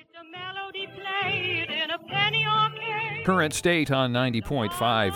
Current State on 90.5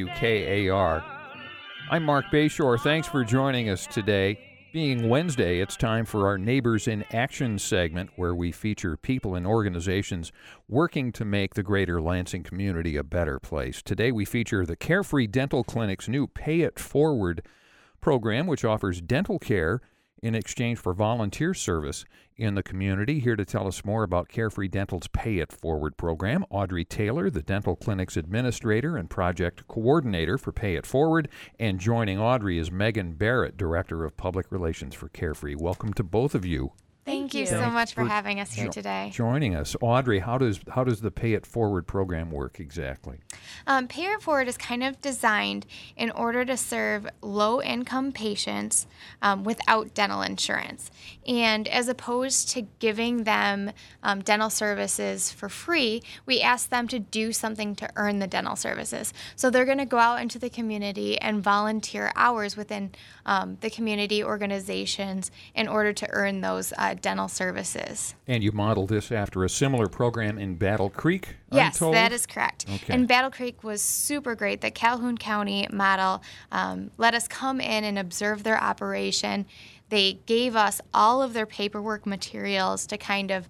WKAR. I'm Mark Bayshore. Thanks for joining us today. Being Wednesday, it's time for our Neighbors in Action segment, where we feature people and organizations working to make the greater Lansing community a better place. Today we feature the Carefree Dental Clinic's new Pay It Forward program, which offers dental care in exchange for volunteer service in the community. Here to tell us more about Carefree Dental's Pay It Forward program, Audrey Taylor, the dental clinic's administrator and project coordinator for Pay It Forward. And joining Audrey is Megan Barrett, Director of Public Relations for Carefree. Welcome to both of you. Thank you so much for having us here today. Joining us. Audrey, how does the Pay It Forward program work exactly? Pay It Forward is kind of designed in order to serve low-income patients without dental insurance. And as opposed to giving them dental services for free, we ask them to do something to earn the dental services. So they're going to go out into the community and volunteer hours within the community organizations in order to earn those dental services. And you modeled this after a similar program in Battle Creek, Yes, I'm told? that is correct. Okay. And Battle Creek was super great. The Calhoun County model let us come in and observe their operation. They gave us all of their paperwork materials to kind of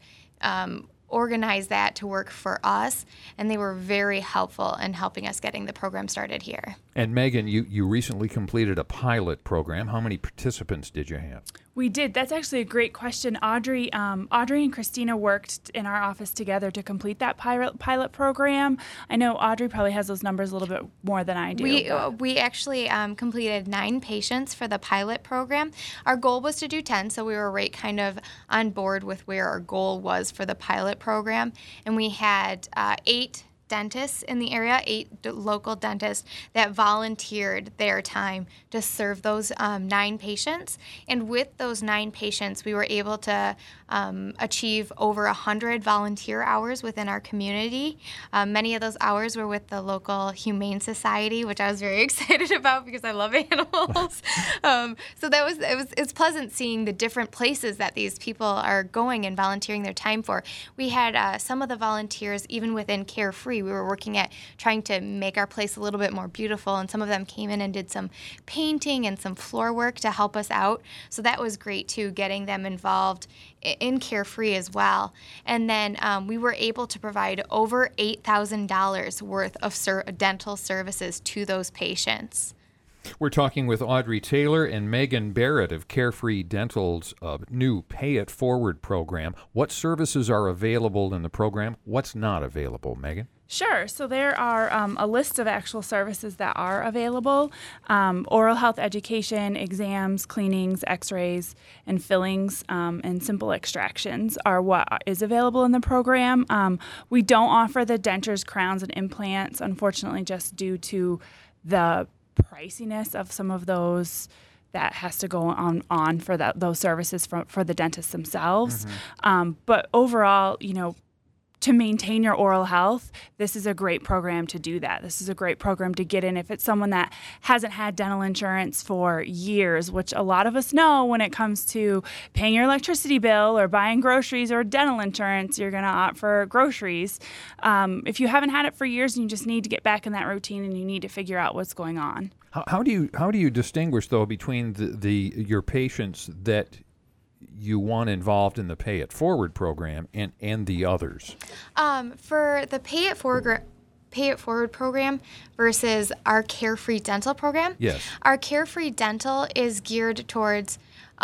organize that to work for us, and they were very helpful in helping us getting the program started here. And Megan, you recently completed a pilot program. How many participants did you have? We did. That's actually a great question. Audrey and Christina worked in our office together to complete that pilot program. I know Audrey probably has those numbers a little bit more than I do. We actually completed 9 patients for the pilot program. Our goal was to do 10, so we were right kind of on board with where our goal was for the pilot program. And we had 8 dentists in the area, 8 local dentists that volunteered their time to serve those 9 patients. And with those 9 patients, we were able to achieve over 100 volunteer hours within our community. Many of those hours were with the local Humane Society, which I was very excited about because I love animals. So it's pleasant seeing the different places that these people are going and volunteering their time for. We had some of the volunteers, even within Carefree, we were working at trying to make our place a little bit more beautiful, and some of them came in and did some painting and some floor work to help us out. So that was great too, getting them involved in Carefree as well. And then we were able to provide over $8,000 worth of dental services to those patients. We're talking with Audrey Taylor and Megan Barrett of Carefree Dental's new Pay It Forward program. What services are available in the program? What's not available, Megan? Sure. So there are a list of actual services that are available. Oral health education, exams, cleanings, x-rays, and fillings, and simple extractions are what is available in the program. We don't offer the dentures, crowns, and implants, unfortunately, just due to the priciness of some of those that has to go on for those services for the dentists themselves. Mm-hmm. But overall, to maintain your oral health, this is a great program to do that. This is a great program to get in if it's someone that hasn't had dental insurance for years, which a lot of us know when it comes to paying your electricity bill or buying groceries or dental insurance, you're going to opt for groceries. If you haven't had it for years and you just need to get back in that routine and you need to figure out what's going on. How do you distinguish, though, between your patients that you want involved in the Pay It Forward program and the others? For the Pay It Forward program versus our Carefree Dental program, yes, our Carefree Dental is geared towards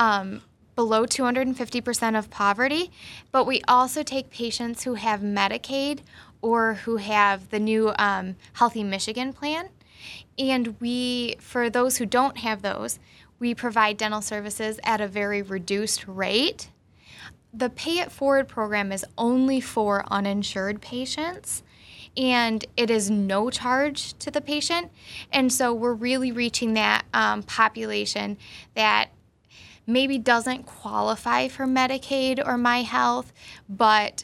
below 250% of poverty, but we also take patients who have Medicaid or who have the new Healthy Michigan plan. And for those who don't have those, we provide dental services at a very reduced rate. The Pay It Forward program is only for uninsured patients, and it is no charge to the patient. And so we're really reaching that population that maybe doesn't qualify for Medicaid or MyHealth, but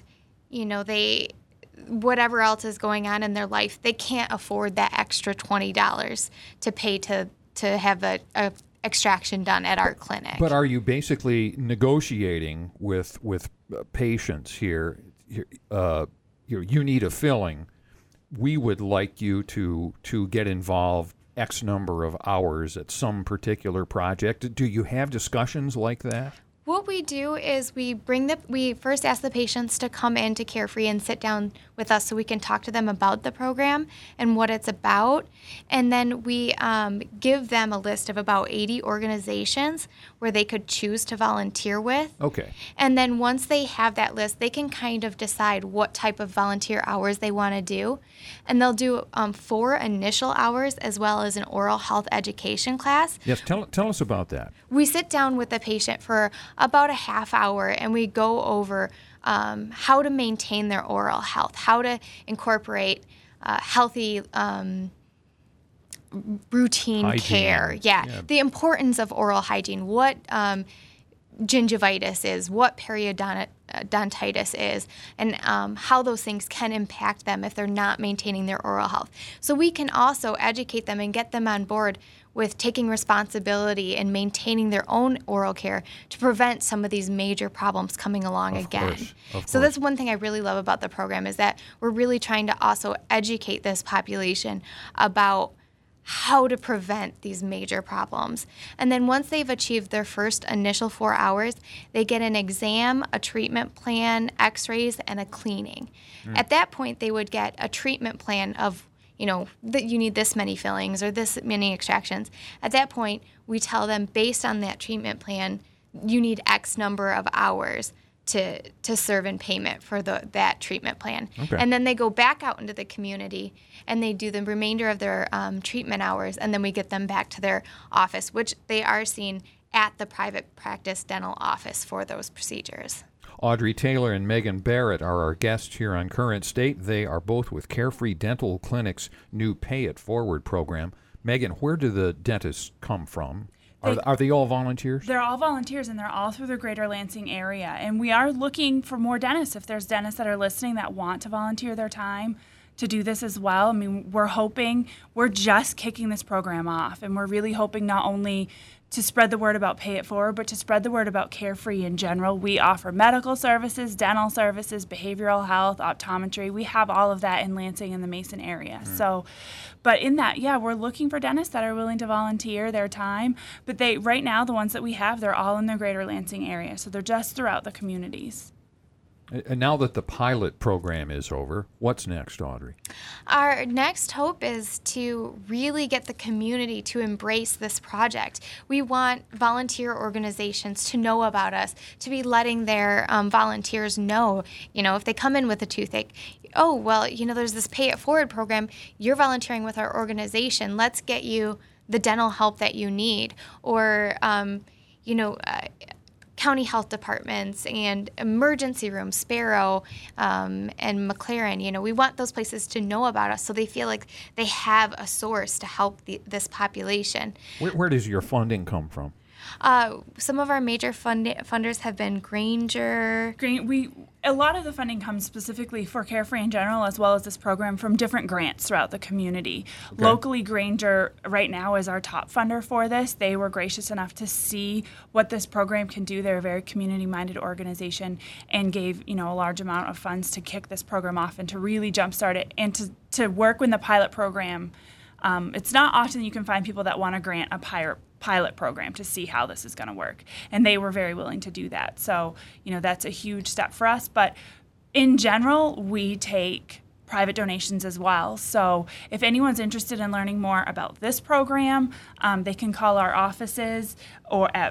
whatever else is going on in their life, they can't afford that extra $20 to pay to have a extraction done at our clinic. But are you basically negotiating with patients here you need a filling, we would like you to get involved X number of hours at some particular project. Do you have discussions like that? What we do is we first ask the patients to come in to Carefree and sit down with us so we can talk to them about the program and what it's about. And then we give them a list of about 80 organizations where they could choose to volunteer with. Okay. And then once they have that list, they can kind of decide what type of volunteer hours they want to do. And they'll do 4 initial hours as well as an oral health education class. Yes, tell us about that. We sit down with the patient for about a half hour and we go over how to maintain their oral health, how to incorporate healthy routine hygiene. Care. Yeah, the importance of oral hygiene, what gingivitis is, what periodontitis is, and how those things can impact them if they're not maintaining their oral health. So we can also educate them and get them on board with taking responsibility and maintaining their own oral care to prevent some of these major problems coming along again. So that's one thing I really love about the program is that we're really trying to also educate this population about how to prevent these major problems. And then once they've achieved their first initial 4 hours, they get an exam, a treatment plan, x-rays, and a cleaning. At that point, they would get a treatment plan of, that you need this many fillings or this many extractions. At that point, we tell them based on that treatment plan, you need X number of hours to serve in payment for that treatment plan. Okay. And then they go back out into the community and they do the remainder of their treatment hours, and then we get them back to their office, which they are seen at the private practice dental office for those procedures. Audrey Taylor and Megan Barrett are our guests here on Current State. They are both with Carefree Dental Clinic's new Pay It Forward program. Megan, where do the dentists come from? Are they all volunteers? They're all volunteers, and they're all through the greater Lansing area. And we are looking for more dentists. If there's dentists that are listening that want to volunteer their time to do this as well, I mean, we're just kicking this program off, and we're really hoping not only to spread the word about Pay It Forward, but to spread the word about Carefree in general. We offer medical services, dental services, behavioral health, optometry. We have all of that in Lansing and the Mason area. So, but in that, we're looking for dentists that are willing to volunteer their time. But right now, the ones that we have, they're all in the greater Lansing area. So they're just throughout the communities. And now that the pilot program is over, what's next, Audrey? Our next hope is to really get the community to embrace this project. We want volunteer organizations to know about us, to be letting their volunteers know, if they come in with a toothache, there's this Pay It Forward program. You're volunteering with our organization. Let's get you the dental help that you need. Or, county health departments and emergency rooms, Sparrow and McLaren. We want those places to know about us so they feel like they have a source to help this population. Where does your funding come from? Some of our major funders have been Grainger. A lot of the funding comes specifically for Carefree in general, as well as this program, from different grants throughout the community. Okay. Locally, Grainger right now is our top funder for this. They were gracious enough to see what this program can do. They're a very community-minded organization and gave a large amount of funds to kick this program off and to really jumpstart it and to work with the pilot program. It's not often you can find people that want to grant a pilot program to see how this is going to work. And they were very willing to do that. So, that's a huge step for us. But in general, we take private donations as well. So if anyone's interested in learning more about this program, they can call our offices or at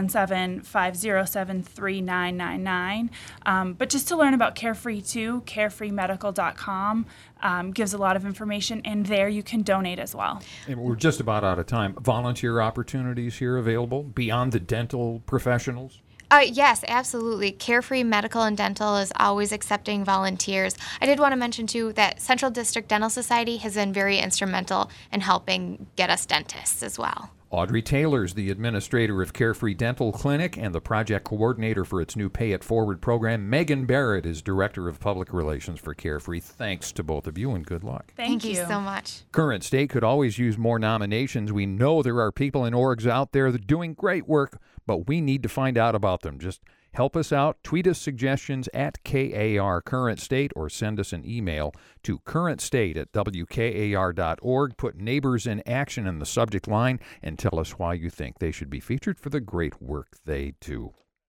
517-507-3999. But just to learn about Carefree too, carefreemedical.com gives a lot of information, and there you can donate as well. And we're just about out of time. Volunteer opportunities here available beyond the dental professionals? Yes, absolutely. Carefree Medical and Dental is always accepting volunteers. I did want to mention, too, that Central District Dental Society has been very instrumental in helping get us dentists as well. Audrey Taylor is the administrator of Carefree Dental Clinic and the project coordinator for its new Pay It Forward program. Megan Barrett is director of public relations for Carefree. Thanks to both of you and good luck. Thank you so much. Current State could always use more nominations. We know there are people in orgs out there that are doing great work, but we need to find out about them. Just Help us out. Tweet us suggestions at KAR Current State or send us an email to currentstate@wkar.org. Put Neighbors in Action in the subject line and tell us why you think they should be featured for the great work they do.